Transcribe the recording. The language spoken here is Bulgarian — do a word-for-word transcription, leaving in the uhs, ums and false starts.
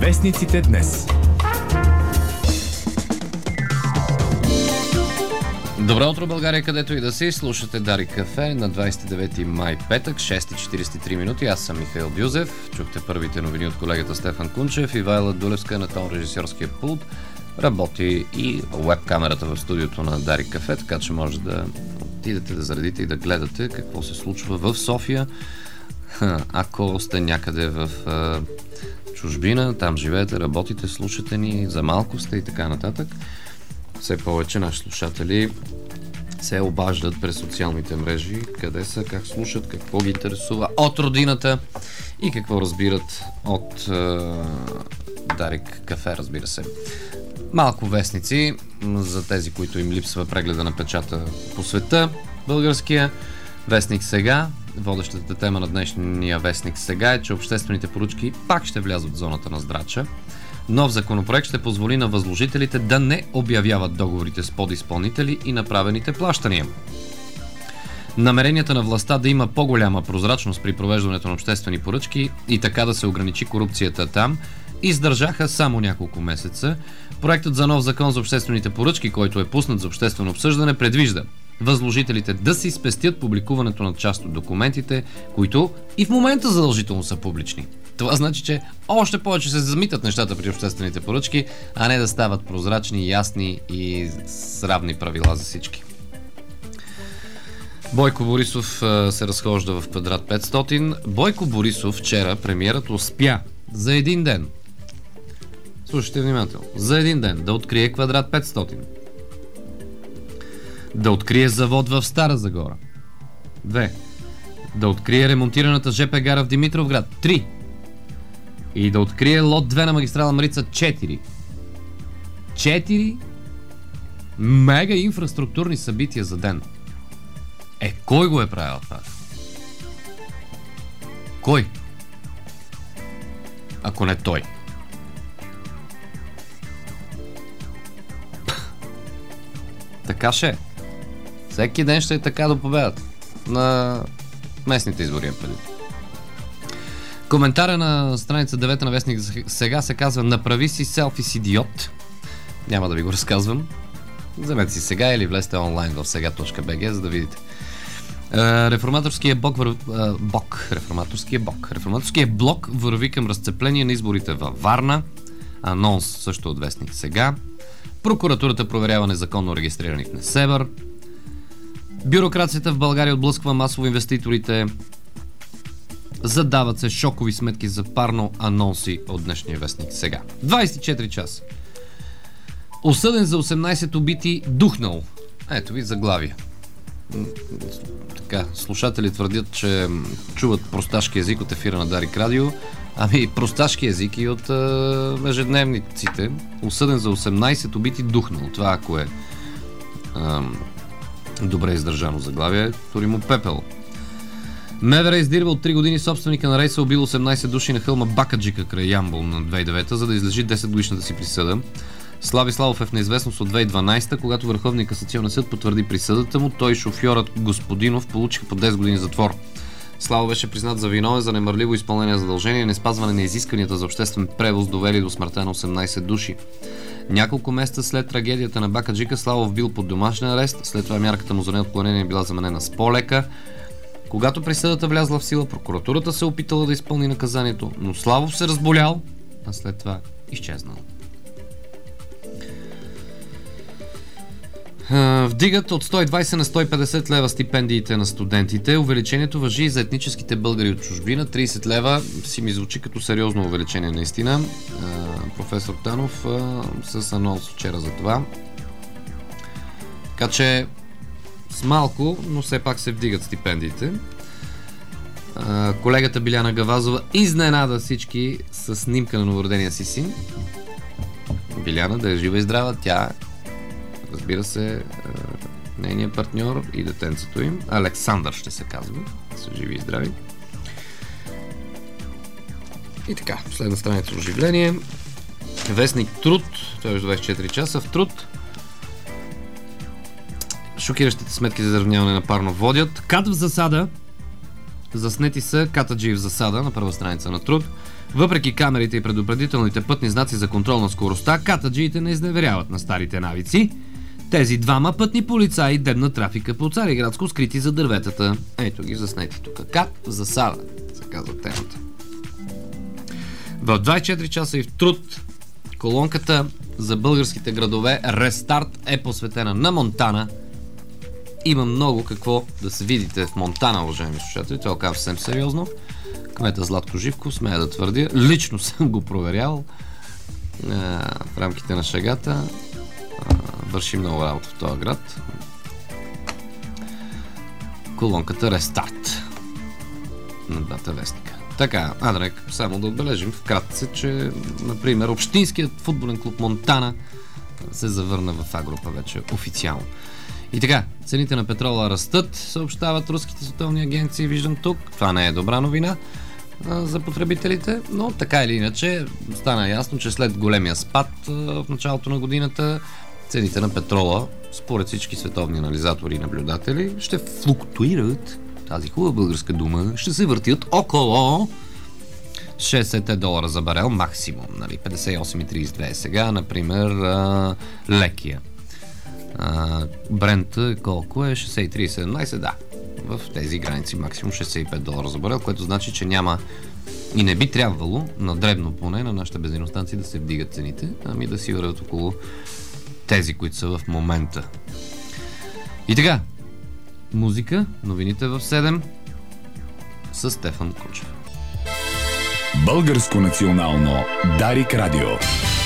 Вестниците днес. Добро утро, България, където и да си. Слушате Дарик кафе на двадесет и девети май, петък, шест и четиридесет и три минути. Аз съм Михаил Бюзев. Чухте първите новини от колегата Стефан Кунчев. Ивайла Дулевска на тон режисьорския пулт. Работи и веб камерата в студиото на Дарик кафе, така че може да отидете да заредите и да гледате какво се случва в София. Ако сте някъде в а, чужбина, там живеете, работите, слушате ни, за малко сте и така нататък. Все повече наши слушатели се обаждат през социалните мрежи, къде са, как слушат, какво ги интересува от родината и какво разбират от е, Дарик кафе, разбира се. Малко вестници за тези, които им липсва прегледа на печата по света. Българския вестник Сега. Водещата тема на днешния вестник Сега е, че обществените поръчки пак ще влязат в зоната на здрача. Нов законопроект ще позволи на възложителите да не обявяват договорите с подизпълнители и направените плащания. Намеренията на властта да има по-голяма прозрачност при провеждането на обществени поръчки и така да се ограничи корупцията там, издържаха само няколко месеца. Проектът за нов закон за обществените поръчки, който е пуснат за обществено обсъждане, предвижда възложителите да си спестят публикуването на част от документите, които и в момента задължително са публични. Това значи, че още повече се замитат нещата при обществените поръчки, а не да стават прозрачни, ясни и с равни правила за всички. Бойко Борисов а, се разхожда в квадрат петстотин. Бойко Борисов вчера, премиерът, успя за един ден, слушайте внимателно, за един ден да открие квадрат петстотин. Да открие завод в Стара Загора. Две. Да открие ремонтираната ЖП гара в Димитровград. Три. И да открие лот две на магистрала Марица. Четири. Четири мега инфраструктурни събития за ден. Е, кой го е правил това? Кой? Ако не той. Така ще е. Всеки ден ще е така до победата на местните избори. Коментара на страница девета на вестник Сега се казва: направи си селфи с идиот. Няма да ви го разказвам. Вземете си сега или влезте онлайн в сега точка би джи, за да видите. Реформаторския блок, вър... бок, реформаторския блок. Реформаторския блок върви към разцепление на изборите във Варна. Анонс също от вестник Сега. Прокуратурата проверява незаконно регистрирани в Несебър. Бюрокрацията в България отблъсква масово инвеститорите. Задават се шокови сметки за парно, анонси от днешния вестник Сега. двадесет и четири часа. Осъден за осемнадесет убити, духнал. Ето ви заглавие. Така, слушатели твърдят, че чуват просташки език от ефира на Дарик Радио. Ами, просташки език и от а, ежедневниците. Осъден за осемнадесет убити, духнал. Това, ако е а, добре издържано заглавие, тури му пепел. МВР издирва от три години собственика на рейса, убил осемнадесет души на хълма Бакаджика край Ямбол на две хиляди и девета, за да излежи десет годишната си присъда. Слави Славов е в неизвестност от две хиляди и дванадесета, когато Върховният касационен съд потвърди присъдата му. Той и шофьорът Господинов получиха по десет години затвор. Славо беше признат за виновен за немърливо изпълнение на задължения и неспазване на изискванията за обществен превоз, довели до смъртта на осемнадесет души. Няколко месеца след трагедията на Бакаджика, Славов бил под домашен арест, след това мярката му за неотклонение била заменена с по-лека. Когато присъдата влязла в сила, прокуратурата се опитала да изпълни наказанието, но Славов се разболял, а след това изчезнал. Вдигат от сто и двадесет на сто и петдесет лева стипендиите на студентите. Увеличението важи и за етническите българи от чужбина. тридесет лева си ми звучи като сериозно увеличение наистина. Професор Танов с анонс вчера за това. Така че с малко, но все пак се вдигат стипендиите. Колегата Биляна Гавазова изненада всички с снимка на новородения си син. Биляна да е жива и здрава, тя, разбира се, нейният партньор и детенцето им, Александър ще се казва, са живи и здрави. И така, последна страница оживление. Вестник Труд, той е двадесет и четири часа в Труд. Шокиращите сметки за изравняване на парно водят. Кат в засада. Заснети са катаджии в засада на първа страница на Труд. Въпреки камерите и предупредителните пътни знаци за контрол на скоростта, катаджиите не изневеряват на старите навици. Тези двама пътни полицаи дебнат трафика по Цариградско, скрити за дърветата. Ето ги заснети тук. Кат в засада, се казва темата. В двайсет и четири часа и в Труд колонката за българските градове Рестарт е посветена на Монтана. Има много какво да се видите в Монтана, уважаеми слушатели. Това казва съвсем сериозно. Кмета Златко Живков, смея да твърдя. Лично съм го проверял а, в рамките на шегата. А, върши много работа в този град. Колонката Рестарт на двата вестника. Така, Адрек, само да отбележим вкратце, че, например, общинският футболен клуб Монтана се завърна в А група вече официално. И така, цените на петрола растат, съобщават руските световни агенции, виждам тук. Това не е добра новина а, за потребителите, но така или иначе стана ясно, че след големия спад а, в началото на годината, цените на петрола, според всички световни анализатори и наблюдатели, ще флуктуират, тази хубава българска дума, ще се въртят около шейсет долара за барел максимум, нали, петдесет и осем цяло трийсет и две е сега, например, а, лекия. Брент колко е? шейсет и три цяло седемнайсет, да. В тези граници максимум шейсет и пет долара за барел, което значи, че няма и не би трябвало, на дребно поне, на нашите бензиностанции да се вдигат цените, ами да си вървят около тези, които са в момента. И така, музика, новините в седем с Стефан Кунчев. Българско национално Дарик Радио.